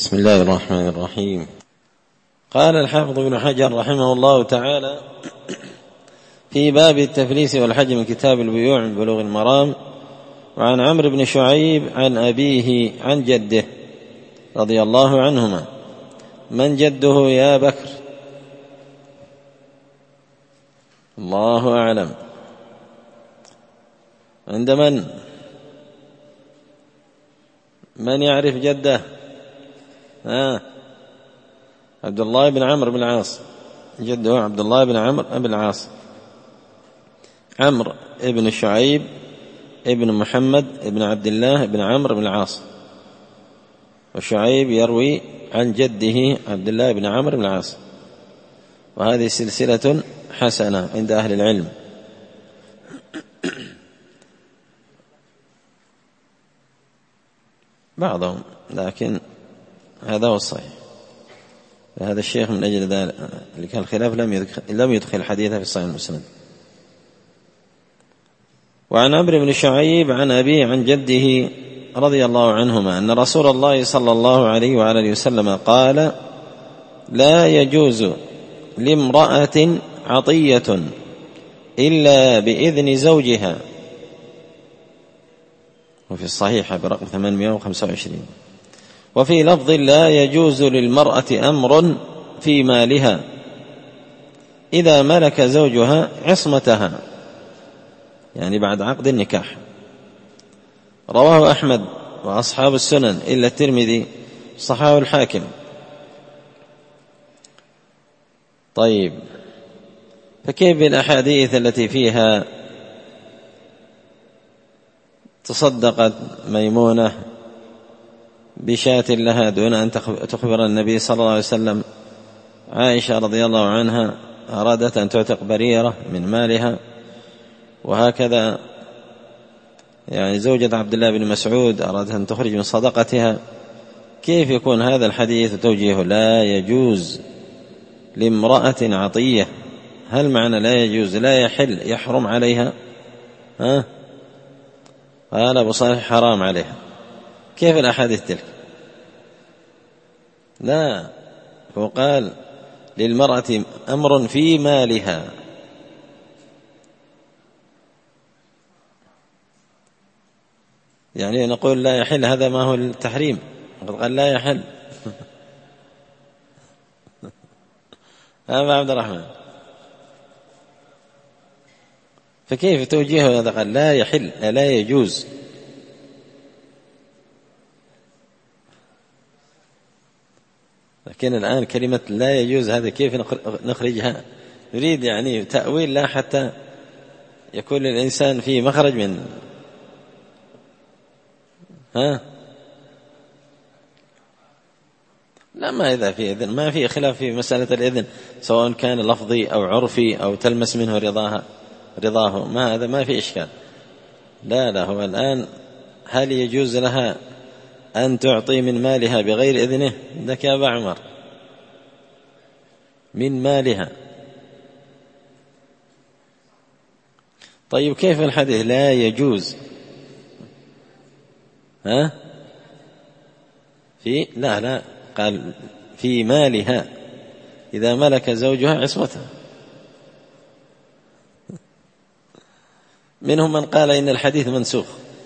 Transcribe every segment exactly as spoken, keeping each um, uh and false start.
بسم الله الرحمن الرحيم. قال الحافظ ابن حجر رحمه الله تعالى في باب التفليس والحج من كتاب البيوع من بلوغ المرام: وعن عمرو بن شعيب عن أبيه عن جده رضي الله عنهما. من جده يا بكر؟ الله أعلم. عند من من يعرف جده؟ آه. عبد الله بن عمرو بن العاص. جده عبد الله بن عمرو بن العاص. عمرو ابن شعيب ابن محمد ابن عبد الله بن عمرو بن العاص، وشعيب يروي عن جده عبد الله بن عمرو بن العاص، وهذه سلسلة حسنة عند أهل العلم. بعضهم، لكن هذا هو الصحيح. هذا الشيخ من أجل ذلك الخلاف لم يدخل الحديث في الصحيح المسند. وعن عمرو بن شعيب عن أبيه عن جده رضي الله عنهما أن رسول الله صلى الله عليه وآله وسلم قال: لا يجوز لامرأة عطية إلا بإذن زوجها. وفي الصحيح برقم ثمانمائة وخمسة وعشرين. وفي لفظ: لا يجوز للمرأة أمر في مالها إذا ملك زوجها عصمتها، يعني بعد عقد النكاح. رواه أحمد وأصحاب السنن إلا الترمذي، صححه الحاكم. طيب، فكيف بالأحاديث التي فيها تصدقت ميمونة بشاة لها دون أن تخبر النبي صلى الله عليه وسلم؟ عائشة رضي الله عنها أرادت أن تعتق بريرة من مالها، وهكذا يعني زوجة عبد الله بن مسعود أرادت أن تخرج من صدقتها. كيف يكون هذا الحديث توجيه لا يجوز لامرأة عطية؟ هل معنى لا يجوز لا يحل يحرم عليها؟ ها؟ قال أبو صالح حرام عليها. كيف الأحاديث تلك؟ لا، هو قال للمرأة أمر في مالها. يعني نقول لا يحل، هذا ما هو التحريم؟ قد قال لا يحل. هذا عبد الرحمن، فكيف توجيه هذا؟ قال لا يحل لا يجوز. لكن الآن كلمة لا يجوز هذا كيف نخرجها؟ نريد يعني تأويل، لا حتى يكون الإنسان في مخرج من ها لا، ما إذا في إذن ما في خلاف في مسألة الإذن، سواء كان لفظي أو عرفي أو تلمس منه رضاها رضاه، ما هذا ما في إشكال. لا لا، هو الآن هل يجوز لها أن تعطي من مالها بغير إذنه؟ ذاك يا أبا عمر، من مالها. طيب كيف الحديث لا يجوز؟ ها في لا لا قال في مالها إذا ملك زوجها عصمتها. منهم من قال إن الحديث منسوخ،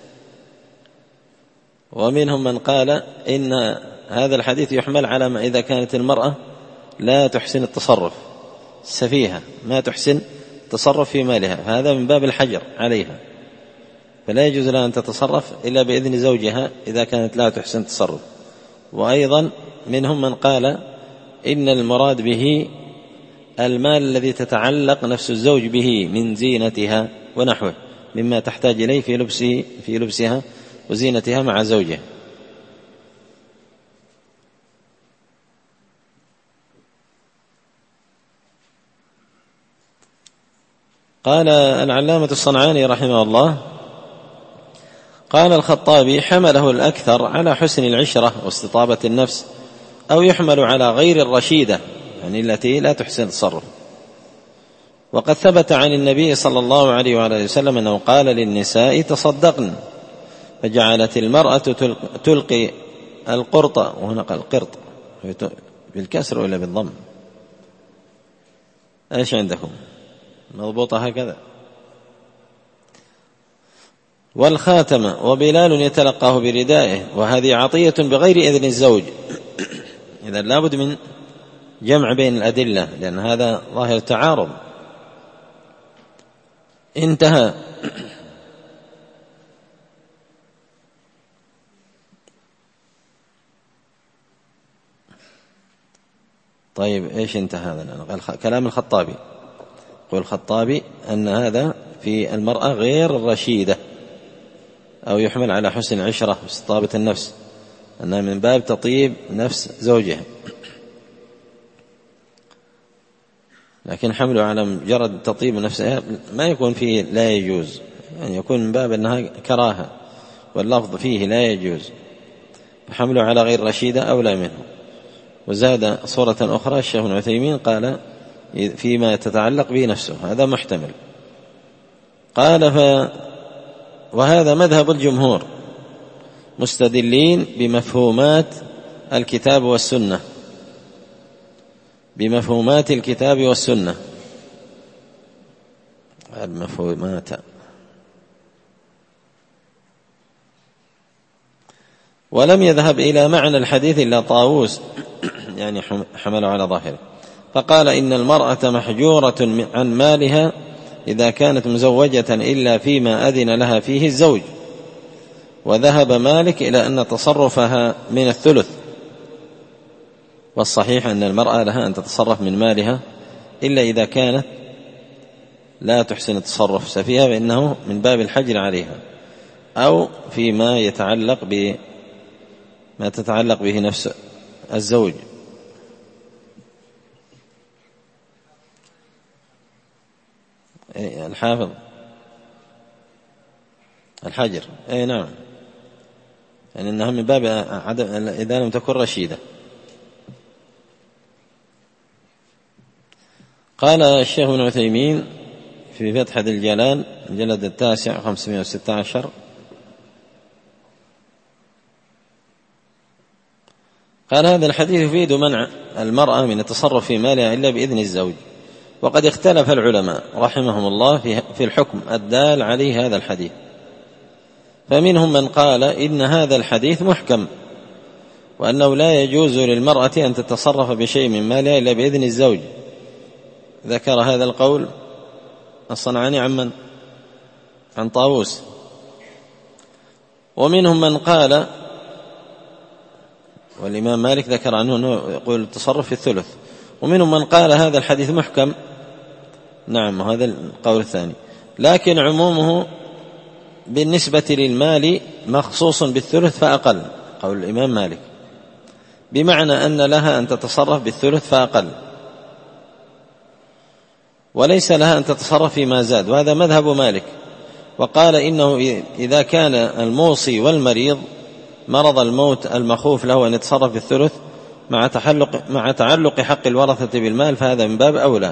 ومنهم من قال إن هذا الحديث يحمل على ما إذا كانت المرأة لا تحسن التصرف، سفيهة ما تحسن التصرف في مالها، فهذا من باب الحجر عليها، فلا يجوز لها أن تتصرف إلا بإذن زوجها إذا كانت لا تحسن التصرف. وأيضا منهم من قال إن المراد به المال الذي تتعلق نفس الزوج به من زينتها ونحوه مما تحتاج إليه في لبسه في لبسها وزينتها مع زوجها. قال العلامة الصنعاني رحمه الله: قال الخطابي: حمله الأكثر على حسن العشرة واستطابة النفس، أو يحمل على غير الرشيدة، يعني التي لا تحسن التصرف. وقد ثبت عن النبي صلى الله عليه وآله وسلم أنه قال للنساء: تصدقن، فجعلت المرأة تلقي القرطة، وهنا قال قرط بالكسر ولا بالضم؟ ايش عندكم؟ مضبوطة هكذا. والخاتم وبلال يتلقاه بردائه، وهذه عطية بغير إذن الزوج. إذا لابد من جمع بين الأدلة، لأن هذا ظاهر تعارض. انتهى. طيب ايش انتهى هذا؟ كلام الخطابي. يقول الخطابي أن هذا في المرأة غير الرشيدة، أو يحمل على حسن عشرة واستطابة النفس، أنها من باب تطيب نفس زوجها، لكن حمله على مجرد تطيب نفسها ما يكون فيه لا يجوز، يعني يكون من باب أنها كراهة، واللفظ فيه لا يجوز، فحمله على غير رشيدة أولى منه. وزاد صورة أخرى الشيخ ابن عثيمين قال فيما تتعلق به نفسه، هذا محتمل. قال ف وهذا مذهب الجمهور مستدلين بمفهومات الكتاب والسنة، بمفهومات الكتاب والسنة المفهومات. ولم يذهب إلى معنى الحديث إلا طاووس، يعني حمله على ظاهره، فقال إن المرأة محجورة عن مالها إذا كانت مزوجة إلا فيما أذن لها فيه الزوج. وذهب مالك إلى أن تصرفها من الثلث، والصحيح أن المرأة لها أن تتصرف من مالها إلا إذا كانت لا تحسن التصرف سفيها، فإنه من باب الحجر عليها، أو فيما يتعلق بما تتعلق به نفس الزوج. الحافظ الحجر، أي نعم، يعني أنها من باب عدم إذا لم تكن رشيدة. قال الشيخ ابن عثيمين في فتح ذي الجلال الجلد التاسع خمسمائة وستة عشر، قال هذا الحديث يفيد منع المرأة من التصرف في مالها إلا بإذن الزوج. وقد اختلف العلماء رحمهم الله في الحكم الدال عليه هذا الحديث، فمنهم من قال إن هذا الحديث محكم، وأنه لا يجوز للمرأة أن تتصرف بشيء من مالها إلا بإذن الزوج. ذكر هذا القول الصنعاني عن من؟ عن طاووس. ومنهم من قال، والإمام مالك ذكر عنه أنه يقول التصرف في الثلث. ومنهم من قال هذا الحديث محكم، نعم، وهذا القول الثاني، لكن عمومه بالنسبة للمال مخصوص بالثلث فأقل، قول الإمام مالك، بمعنى أن لها أن تتصرف بالثلث فأقل، وليس لها أن تتصرف فيما زاد، وهذا مذهب مالك. وقال إنه إذا كان الموصي والمريض مرض الموت المخوف له أن يتصرف بالثلث مع تعلق, مع تعلق حق الورثة بالمال، فهذا من باب أولى.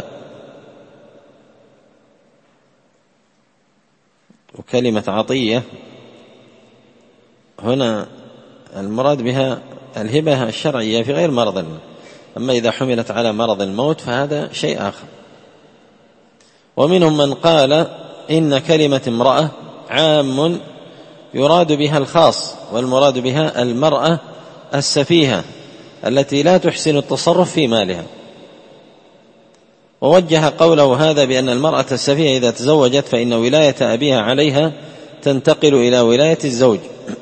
وكلمة عطية هنا المراد بها الهبة الشرعية في غير مرض الموت، أما إذا حملت على مرض الموت فهذا شيء آخر. ومنهم من قال إن كلمة امرأة عام يراد بها الخاص، والمراد بها المرأة السفيهة التي لا تحسن التصرف في مالها، ووجه قوله هذا بأن المرأة السفيهة إذا تزوجت فإن ولاية أبيها عليها تنتقل إلى ولاية الزوج،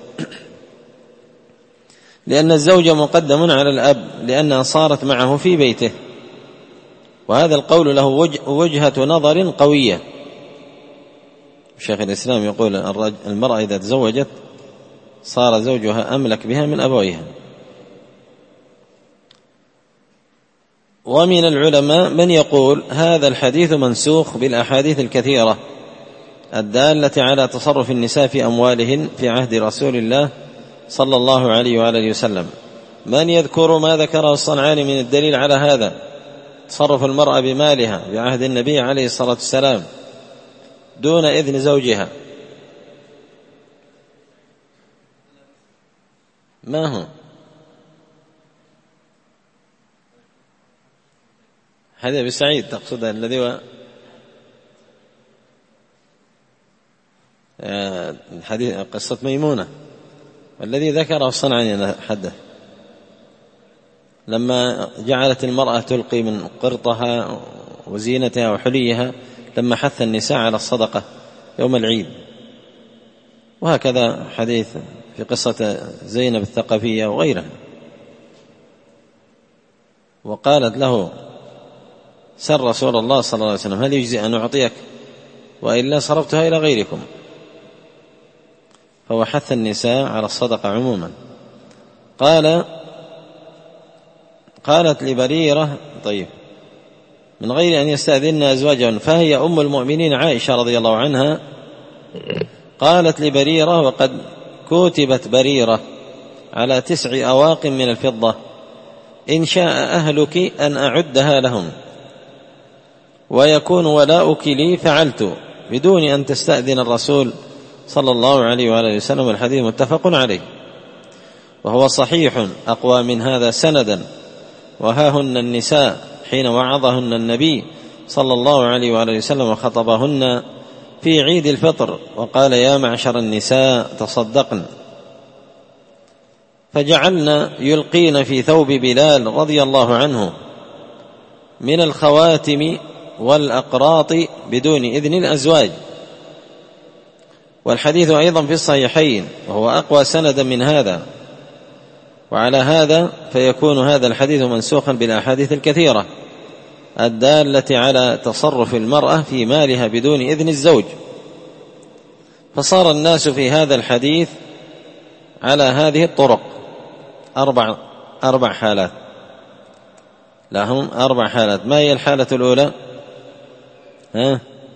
لأن الزوج مقدم على الأب لأنها صارت معه في بيته. وهذا القول له وجهة نظر قوية. شيخ الإسلام يقول المرأة إذا تزوجت صار زوجها أملك بها من أبويها. ومن العلماء من يقول هذا الحديث منسوخ بالأحاديث الكثيرة الدالة على تصرف النساء في أموالهن في عهد رسول الله صلى الله عليه وآله وسلم. من يذكر ما ذكره الصنعاني من الدليل على هذا، تصرف المرأة بمالها بعهد النبي عليه الصلاة والسلام دون إذن زوجها؟ ما هو حديث أبي سعيد تقصد الذي هو حديث قصة ميمونة الذي ذكره الصنعاني حدث لما جعلت المرأة تلقي من قرطها وزينتها وحليها لما حث النساء على الصدقة يوم العيد. وهكذا حديث في قصة زينب الثقفية وغيرها. وقالت له سر رسول الله صلى الله عليه وسلم هل يجزي أن أعطيك وإلا صرفتها إلى غيركم. فهو حث النساء على الصدقة عموما. قال قالت لبريرة طيب من غير أن يستأذن أزواجهن فهي أم المؤمنين عائشة رضي الله عنها قالت لبريرة وقد كتبت بريرة على تسع أواق من الفضة إن شاء أهلك أن أعدها لهم ويكون ولاؤك لي فعلت بدون أن تستأذن الرسول صلى الله عليه وآله وسلم. الحديث متفق عليه وهو صحيح أقوى من هذا سندا. وهاهن النساء حين وعظهن النبي صلى الله عليه وآله وسلم وخطبهن في عيد الفطر وقال يا معشر النساء تصدقن فجعلن يلقين في ثوب بلال رضي الله عنه من الخواتم والأقراط بدون إذن الأزواج. والحديث أيضا في الصحيحين وهو أقوى سندا من هذا. وعلى هذا فيكون هذا الحديث منسوخا بالأحاديث الكثيرة الدالة على تصرف المرأة في مالها بدون إذن الزوج. فصار الناس في هذا الحديث على هذه الطرق أربع, أربع حالات لهم أربع حالات. ما هي الحالة الأولى؟ ها؟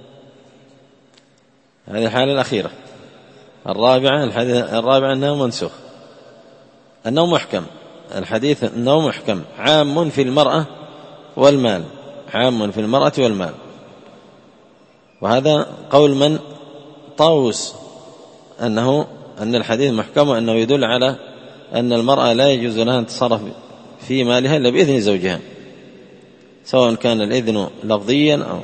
هذه الحالة الأخيرة. الرابعة الحديث الرابعة أنه منسوخ أنه محكم. الحديث أنه محكم عام في المرأة والمال عام في المرأة والمال. وهذا قول من طاووس أنه أن الحديث محكم وأنه يدل على أن المرأة لا يجوز لها أن تتصرف في مالها إلا بإذن زوجها سواء كان الإذن لفظيا أو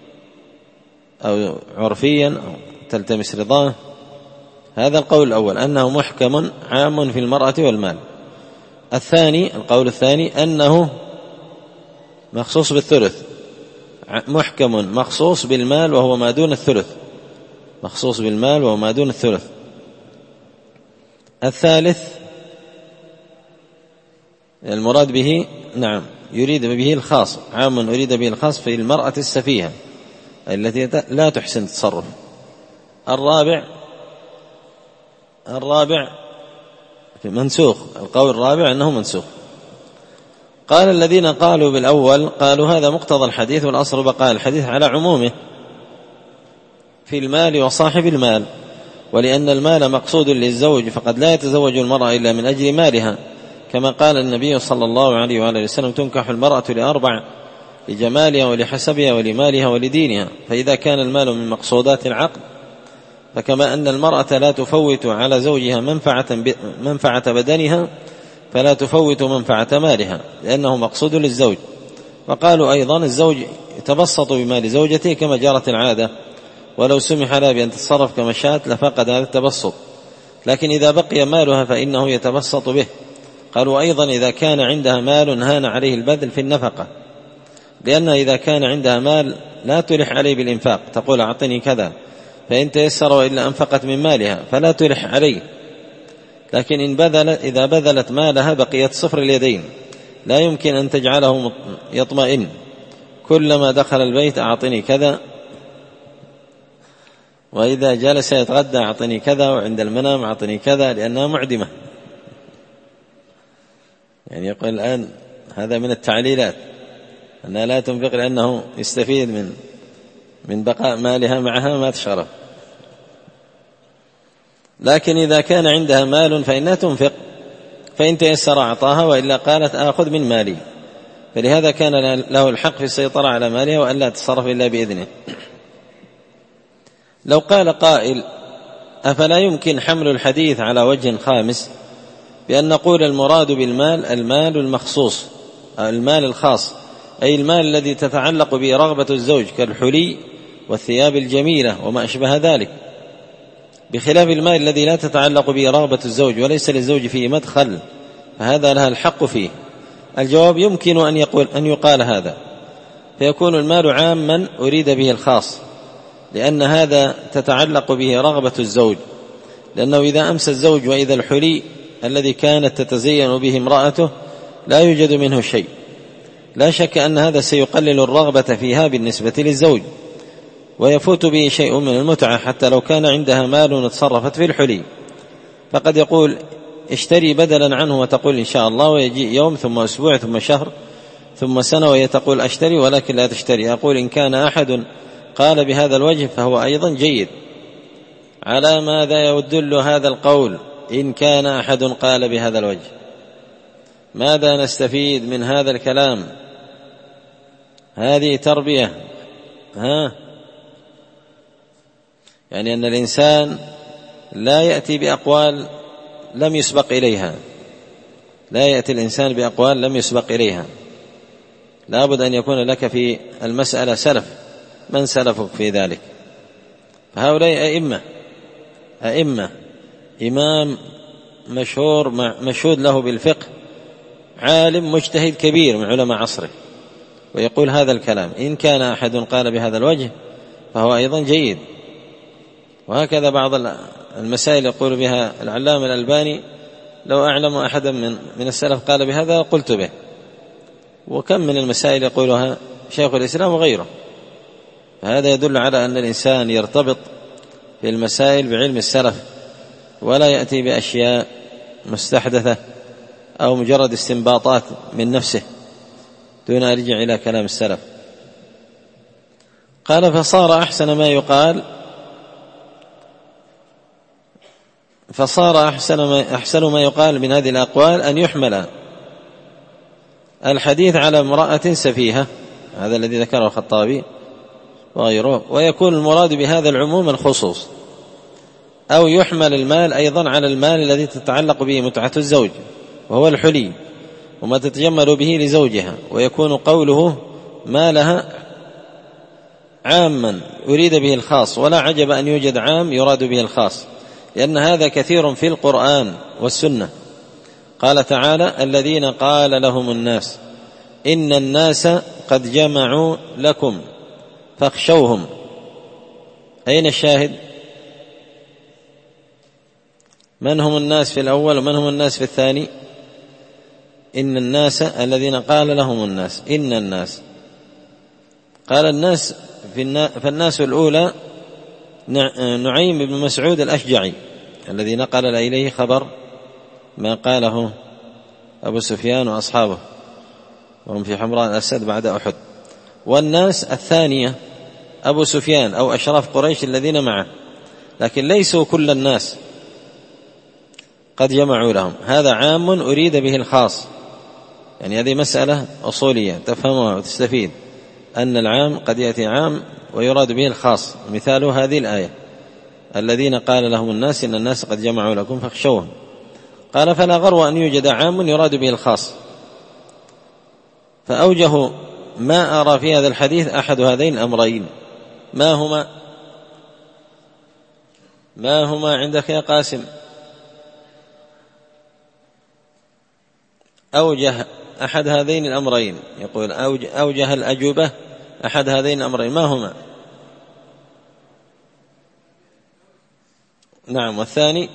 أو عرفيا أو تلتمس رضاه. هذا القول الأول أنه محكم عام في المرأة والمال. الثاني القول الثاني أنه مخصوص بالثلث محكم مخصوص بالمال وهو ما دون الثلث مخصوص بالمال وهو ما دون الثلث. الثالث المراد به نعم يريد به الخاص عام يريد به الخاص في المرأة السفيهة التي لا تحسن التصرف. الرابع الرابع منسوخ. القول الرابع أنه منسوخ. قال الذين قالوا بالأول قالوا هذا مقتضى الحديث والأصل بقاء الحديث على عمومه في المال وصاحب المال ولأن المال مقصود للزوج فقد لا يتزوج المرأة إلا من أجل مالها كما قال النبي صلى الله عليه وآله وسلم تنكح المرأة لأربع لجمالها ولحسبها ولمالها ولدينها. فإذا كان المال من مقصودات العقد فكما أن المرأة لا تفوت على زوجها منفعة, منفعة بدنها فلا تفوت منفعة مالها لأنه مقصود للزوج. وقالوا أيضا الزوج يتبسط بمال زوجته كما جرت العادة ولو سمح لها بأن تتصرف كما شاءت لفقد هذا التبسط لكن إذا بقي مالها فإنه يتبسط به. قالوا أيضا إذا كان عندها مال هان عليه البذل في النفقة لأن إذا كان عندها مال لا تلح عليه بالإنفاق تقول أعطني كذا فإن تيسر وإلا أنفقت من مالها فلا تلح عليه. لكن إن بذلت إذا بذلت مالها بقيت صفر اليدين لا يمكن أن تجعله يطمئن كلما دخل البيت أعطني كذا وإذا جلس يتغدى أعطني كذا وعند المنام أعطني كذا لأنها معدمة. يعني يقول الآن هذا من التعليلات أنها لا تنفق لأنه يستفيد من من بقاء مالها معها ما تشغله. لكن إذا كان عندها مال فإنها تنفق فإن تيسر أعطاها وإلا قالت آخذ من مالي. فلهذا كان له الحق في السيطرة على مالها وأن لا تتصرف إلا بإذنه. لو قال قائل أفلا يمكن حمل الحديث على وجه خامس بأن نقول المراد بالمال المال المخصوص المال الخاص أي المال الذي تتعلق به رغبة الزوج كالحلي والثياب الجميلة وما أشبه ذلك، بخلاف المال الذي لا تتعلق به رغبة الزوج وليس للزوج فيه مدخل، فهذا لها الحق فيه. الجواب يمكن أن يقول أن يقال هذا، فيكون المال عاما أريد به الخاص، لأن هذا تتعلق به رغبة الزوج، لأنه إذا أمسى الزوج وإذا الحلي الذي كانت تتزين به امرأته لا يوجد منه شيء، لا شك أن هذا سيقلل الرغبة فيها بالنسبة للزوج، ويفوت به شيء من المتعة حتى لو كان عندها مال تصرفت في الحلي، فقد يقول اشتري بدلا عنه وتقول إن شاء الله، ويجي يوم ثم أسبوع ثم شهر ثم سنة وهي تقول أشتري ولكن لا تشتري. أقول إن كان أحد قال بهذا الوجه فهو أيضا جيد. على ماذا يدل هذا القول إن كان أحد قال بهذا الوجه؟ ماذا نستفيد من هذا الكلام؟ هذه تربية، ها يعني أن الإنسان لا يأتي بأقوال لم يسبق إليها، لا يأتي الإنسان بأقوال لم يسبق إليها، لا بد أن يكون لك في المسألة سلف. من سلفك في ذلك؟ فهؤلاء أئمة أئمة إمام مشهور مشهود له بالفقه، عالم مجتهد كبير من علماء عصره، ويقول هذا الكلام. إن كان أحد قال بهذا الوجه فهو أيضا جيد. وهكذا بعض المسائل يقول بها العلامة الألباني لو أعلم أحدا من من السلف قال بهذا قلت به. وكم من المسائل يقولها شيخ الإسلام وغيره. فهذا يدل على أن الإنسان يرتبط في المسائل بعلم السلف، ولا يأتي بأشياء مستحدثة أو مجرد استنباطات من نفسه دون أن يرجع إلى كلام السلف. قال فصار أحسن ما يقال فصار أحسن ما, أحسن ما يقال من هذه الأقوال أن يحمل الحديث على امرأة سفيهة، هذا الذي ذكره الخطابي وغيره، ويكون المراد بهذا العموم الخصوص، أو يحمل المال أيضا على المال الذي تتعلق به متعة الزوج وهو الحلي وما تتجمل به لزوجها، ويكون قوله مالها عاما يريد به الخاص، ولا عجب أن يوجد عام يراد به الخاص، لأن هذا كثير في القرآن والسنة. قال تعالى الذين قال لهم الناس إن الناس قد جمعوا لكم فاخشوهم. أين الشاهد؟ من هم الناس في الأول ومن هم الناس في الثاني؟ إن الناس الذين قال لهم الناس، إن الناس قال الناس في فالناس الأولى نعيم بن مسعود الأشجعي الذي نقل إليه خبر ما قاله أبو سفيان وأصحابه وهم في حمراء الأسد بعد أحد. والناس الثانية أبو سفيان أو أشراف قريش الذين معه، لكن ليسوا كل الناس قد جمعوا لهم، هذا عام أريد به الخاص. يعني هذه مسألة أصولية تفهمها وتستفيد، أن العام قد يأتي عام ويراد به الخاص. مثال هذه الآية الذين قال لهم الناس إن الناس قد جمعوا لكم فاخشوهم. قال فلا غرو أن يوجد عام يراد به الخاص. فأوجه ما أرى في هذا الحديث أحد هذين الأمرين. ما هما ما هما عندك يا قاسم؟ أوجه أحد هذين الأمرين، يقول أوجه الأجوبة أحد هذين الأمرين، ما هما؟ نعم. والثاني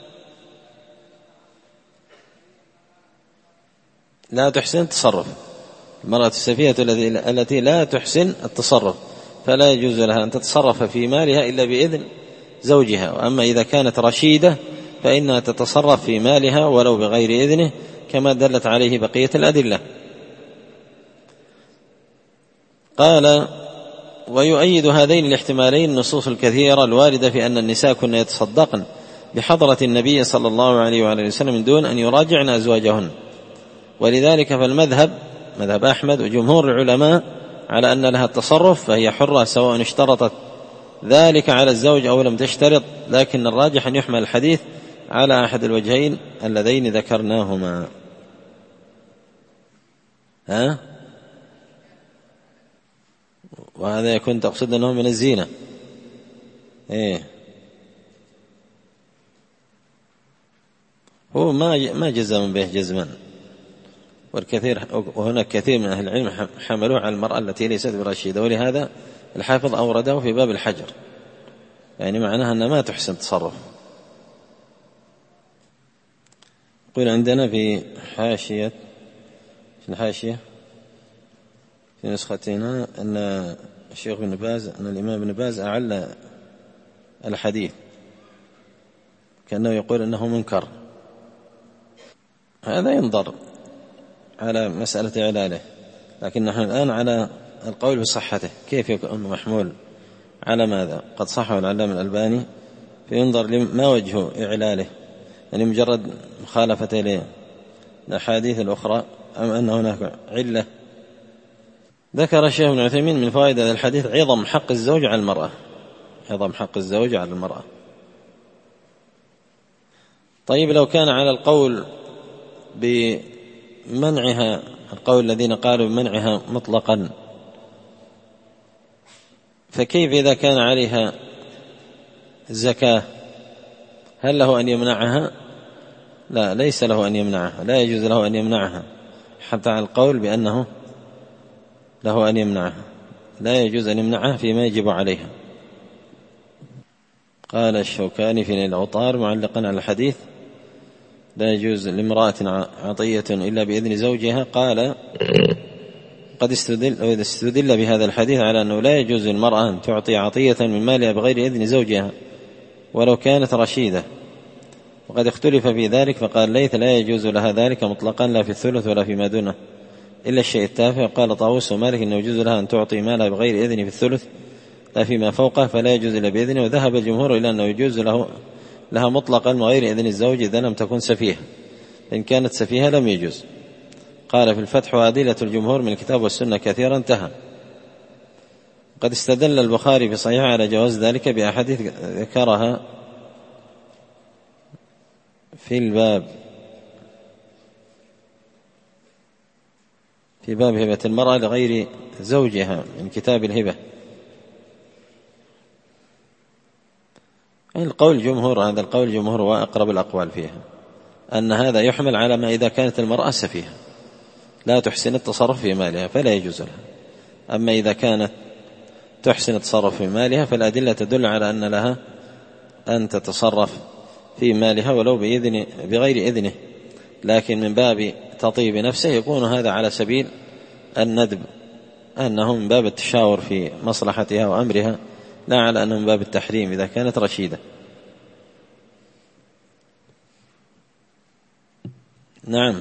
لا تحسن التصرف، المرأة السفيهة التي لا تحسن التصرف فلا يجوز لها أن تتصرف في مالها إلا بإذن زوجها. وأما إذا كانت رشيدة فإنها تتصرف في مالها ولو بغير إذنه، كما دلت عليه بقية الأدلة. قال ويؤيد هذين الاحتمالين النصوص الكثيرة الواردة في أن النساء كن يتصدقن بحضرة النبي صلى الله عليه وآله وسلم من دون أن يراجعن أزواجهن. ولذلك فالمذهب مذهب أحمد وجمهور العلماء على أن لها التصرف، فهي حرة سواء اشترطت ذلك على الزوج أو لم تشترط، لكن الراجح أن يحمل الحديث على أحد الوجهين اللذين ذكرناهما. ها وهذا يكون تقصد أنه من الزينة. إيه هو ما ما جزم به جزما، والكثير وهناك كثير من أهل العلم حملوه على المرأة التي ليست برشيدة، ولهذا الحافظ أورده في باب الحجر، يعني معناها أنها ما تحسن تصرف. يقول عندنا في حاشية في الحاشية في نسختنا أن الشيخ ابن باز أن الإمام ابن باز أعل الحديث كأنه يقول أنه منكر. هذا ينظر على مسألة إعلاله، لكن نحن الآن على القول بصحته. كيف يكون محمول على ماذا؟ قد صحه العلامة الألباني، فينظر لما وجه إعلاله، يعني مجرد مخالفة للأحاديث الأخرى أم أن هناك علة. ذكر الشيخ ابن عثيمين من فوائد هذا الحديث عظم حق الزوج على المرأة، عظم حق الزوج على المرأة. طيب لو كان على القول بمنعها، القول الذين قالوا بمنعها مطلقا، فكيف إذا كان عليها زكاة؟ هل له أن يمنعها؟ لا، ليس له أن يمنعها، لا يجوز له أن يمنعها، حتى على القول بأنه له أن يمنعها، لا يجوز أن يمنعها فيما يجب عليها. قال الشوكاني في نيل الأوطار معلقا على الحديث: لا يجوز لامرأة عطية إلا بإذن زوجها. قال: قد استدل, استدل بهذا الحديث على أنه لا يجوز للمرأة أن تعطي عطية من مالها بغير إذن زوجها ولو كانت رشيدة، وقد اختلف في ذلك، فقال ليث: لا يجوز لها ذلك مطلقا، لا في الثلث ولا فيما دونه إلا الشيء التافه. قال طاووس ومالك: إنه يجوز لها أن تعطي مالها بغير إذن في الثلث لا فيما فوقه، فلا يجوز إلا بإذنه. وذهب الجمهور إلى أنه يجوز له لها مطلقا بغير إذن الزوج إذا لم تكن سفيهة، إن كانت سفيهة لم يجوز. قال في الفتح: وأدلة الجمهور من الكتاب والسنة كثيرا، انتهى. قد استدل البخاري في صحيح على جواز ذلك بأحاديث ذكرها في الباب في باب هبة المرأة لغير زوجها من كتاب الهبة. القول جمهور، هذا القول جمهور وأقرب الأقوال فيها، أن هذا يحمل على ما إذا كانت المرأة سفيهة لا تحسن التصرف في مالها فلا يجوز لها. أما إذا كانت تحسن التصرف في مالها فالأدلة تدل على أن لها أن تتصرف في مالها ولو بإذن بغير إذنه، لكن من باب تطيب نفسه يكون هذا على سبيل الندب، أنه من باب التشاور في مصلحتها وأمرها، لا على أنه من باب التحريم إذا كانت رشيدة. نعم.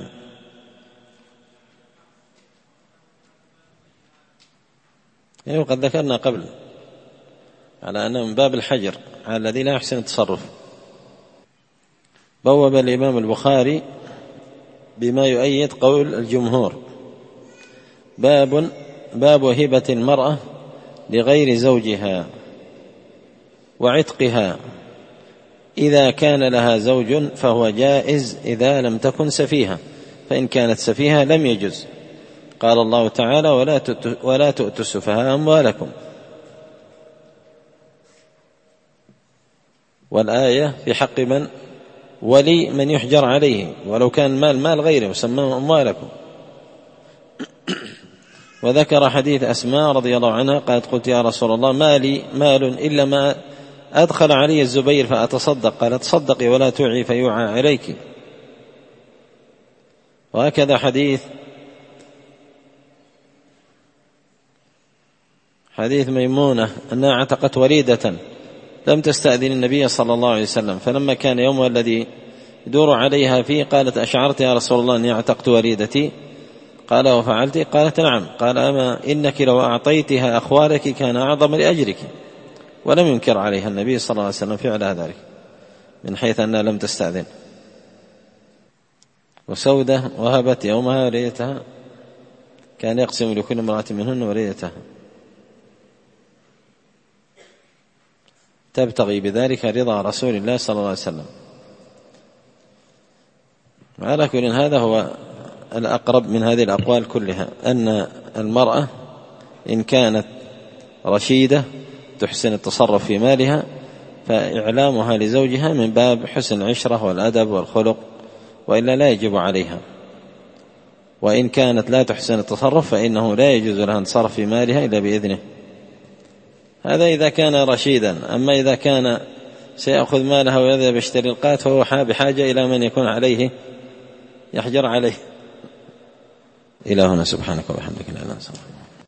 أيوة قد ذكرنا قبل على أنه من باب الحجر على الذي لا يحسن التصرف. بوب الإمام البخاري بما يؤيد قول الجمهور: باب باب هبة المرأة لغير زوجها وعتقها، إذا كان لها زوج فهو جائز إذا لم تكن سفيهة، فإن كانت سفيهة لم يجز. قال الله تعالى: ولا ولا تؤتوا السفهاء أموالكم. والآية في حق من ولي من يحجر عليه، ولو كان مال مال غيره وسماه أموالكم. وذكر حديث أسماء رضي الله عنها قالت: قلت يا رسول الله ما لي مال إلا ما أدخل علي الزبير فأتصدق. قال: تصدقي ولا توعي فيوعى عليك. وهكذا حديث حديث ميمونة أنها اعتقت وليدة لم تستأذن النبي صلى الله عليه وسلم، فلما كان يومها الذي يدور عليها فيه قالت: أشعرت يا رسول الله أني اعتقت وليدتي؟ قال: وفعلت؟ قالت: نعم. قال: أما إنك لو أعطيتها أخوالك كان أعظم لأجرك. ولم ينكر عليها النبي صلى الله عليه وسلم فعل ذلك من حيث أنها لم تستأذن. وسودة وهبت يومها وليدتها، كان يقسم لكل امرأة منهن وليدتها تبتغي بذلك رضا رسول الله صلى الله عليه وسلم. على كل هذا هو الأقرب من هذه الأقوال كلها، أن المرأة إن كانت رشيدة تحسن التصرف في مالها فإعلامها لزوجها من باب حسن العشرة والأدب والخلق، وإلا لا يجب عليها. وإن كانت لا تحسن التصرف فإنه لا يجوز لها أن تصرف في مالها إلا بإذنه. هذا إذا كان رشيدا. أما إذا كان سيأخذ مالها ويذهب يشتري القات فهو بحاجة إلى من يكون عليه يحجر عليه. إلى هنا، سبحانك وبحمدك لا إله إلا أنت.